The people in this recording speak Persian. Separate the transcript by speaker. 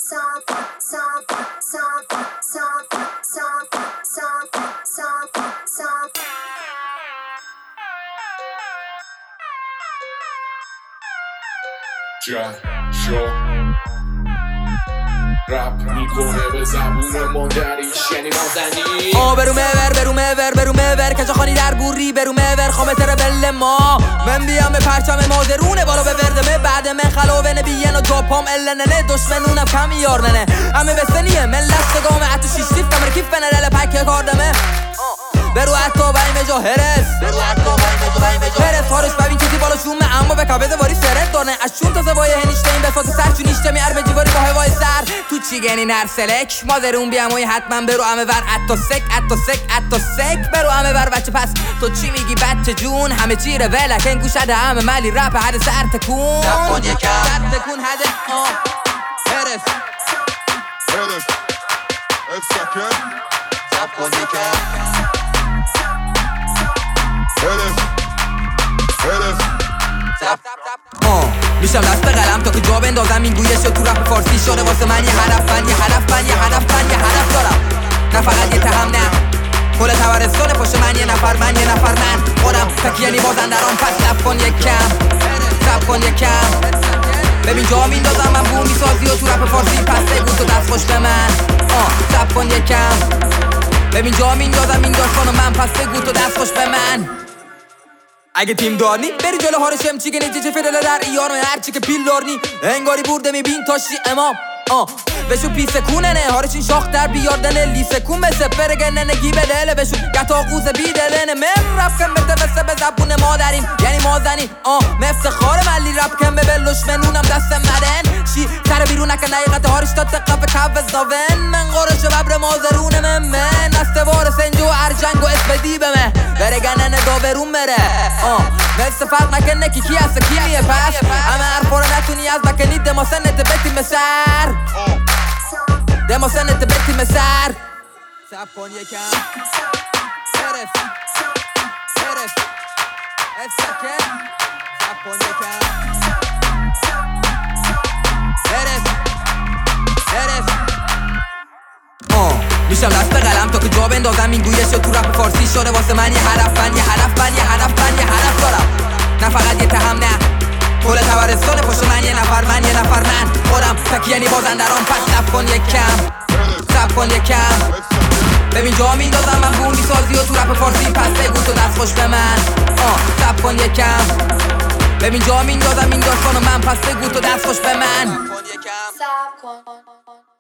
Speaker 1: رپ میکنه به زبون مادریش یعنی مازنی
Speaker 2: برو مور کجا خانی در بوری برو مور خامه تر بل ما من بیام به پرچم مادرونه بالا به وردمه بعد من خلاوه نبیین و جاپام الننه دشمنونم کم یارننه همه بسنیه من لستگامه حتی شیش دیف کمر کیف بنرل پک کاردمه برو حتی بایم جا هرس هارش ببین کسی بالا شومه اما به کبد واری سرت دارنه از چون تا زبای هنیشته این بفات سر چونیشته می عرب جیواری با هوای سر تو چی گنی نرسلک مادرون بیاموی حتما برو همه ور اتو سک برو همه ور بچه پس تو چی میگی بچه جون همه چیره ولکن گوشده همه ملی رپ حد سر تکون تکون حد هرس میشم دست قلم تا که جا بندازم این گویش تو رپ فارسی شده واسه من یه هدف دارم نه فقط یه تهم نه کل تورستان پشت من یه نفر من خودم تکیه بازندران پس لب کن یکم ببین جا میندازم من بوم میسازی و تو رپ فارسی پس بگو تو دست خوش به من سب کن یکم ببین جا میندازم این داستانو من پس بگو تو دست خوش به من اگه تیم دارنی بری جلو هارشم چی گنی چه فدل در ایارو هرچی که پیل دارنی انگاری برده میبین تاشی امام بشو پیسه کونه نه هارشین شاخ در بیاردن لیسه کون مثل پرگنه نگی به دله بشو گتا قوز بیدلنه من رفت کم بده به زبون مادریم یعنی مازنی مفتخار ملی رپ کم به بلوش منونم دست مدن چی سر بیرون نکن حقیقت هارش تا تقف کف زاون من قارش ببر مازرون من استوار سنجو ارجنگ و اسپدی به من برگنه نگاه برون بره مثل فرق نکنه کی هست کی میه پس همه حرفا رو نتونی از بکنی دما سنت بتیم سر دما سنت بتیم سر سب کن یکم هرف سکن سب کن یکم میشم دست قلم تا که جا بندازم این گویش تو رپ فارسی شده واسه من یه هدف دارم نه فقط یه تهم نه کل تورستان پشت من یه نفر من خودم تکیه بازندران پس لب کن یکم ببین جا میندازم من بوم میسازی و تو رپ فارسی پس بگو تو دست خوش به من سب کن یکم ببین جا میندازم این داستانو من پس بگو تو دست خوش به من